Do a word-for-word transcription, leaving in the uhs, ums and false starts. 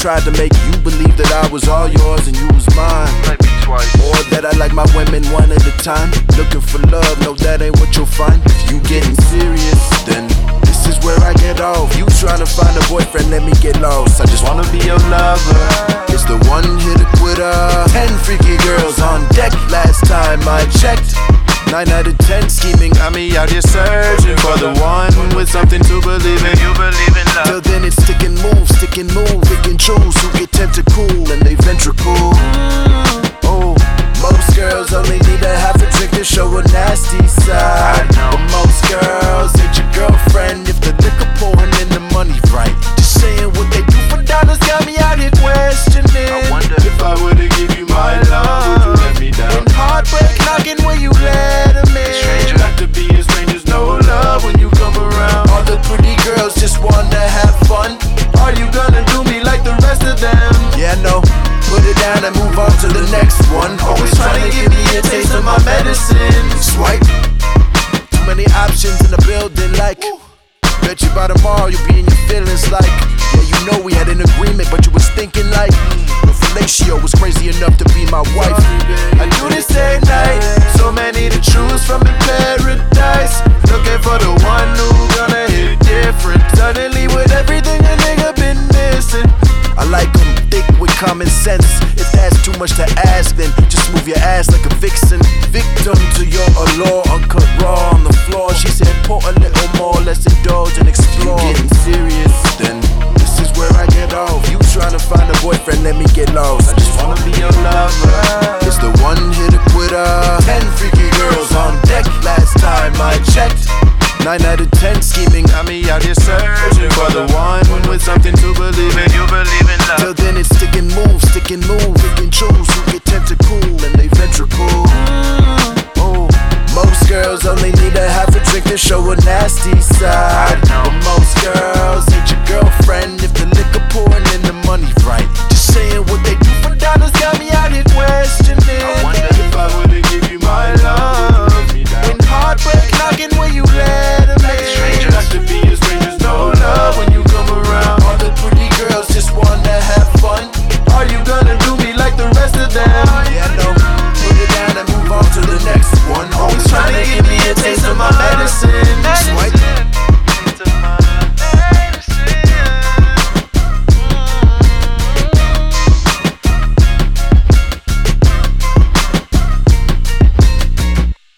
tried to make you believe that I was all yours and you was mine. Like me twice. Or that I like my women one at a time. Looking for love, no, that ain't what you'll find. If you getting serious, then this is where I get off. You trying to find a boyfriend, let me get lost. I just wanna be your lover. It's the one hit quitter. Ten freaky girls on deck last time I checked. Nine out of ten scheming, got me out here searching for the one with something to believe in. You believe in love. Till then it's stick and move, stick and move. Pick and choose who get tentacle and they ventricle. Oh, most girls only need a half a drink to show a nasty side. But most girls ain't your girlfriend if the liquor pouring and the money right. Just saying what they do for dollars got me out here questioning. I wonder if I were to give you my love, would you let me down? And heartbreak knocking where you let them in. Stranger. Not to be a stranger's no love when you come around. All the pretty girls just wanna have fun. Are you gonna do me like the rest of them? Yeah, no. Put it down and move on to the next one. Always trying to give me a taste of my medicine. Swipe. Too many options in the building, like. Bet you by tomorrow you'll be in your feelings, like. Yeah, you know we had an agreement, but you was thinking like. The fellatio was crazy enough to be my wife. I do this at night. So many to choose from in paradise. Looking for the one who gonna hit different. Suddenly with everything a nigga been missing. I like them thick with common sense. If that's too much to ask, then just move your ass like a vixen. Victim to your allure, uncut raw on the floor. She said pour a little more, let's indulge and explore. You getting serious, then this is where I get off. You trying to find a boyfriend, let me get lost. I just wanna be your lover. It's the one hit quitter. Ten freaky girls on deck last time I checked. Nine out of ten scheming, got me out here searching for the one with something to believe in. You believe in love. Till then it's stick and move, stick and move. Pick and choose who get tentacle and they ventricle. Oh, most girls only need a half a drink to show a nasty side. But most girls ain't your girlfriend if the liquor pouring and the money right. Just saying what they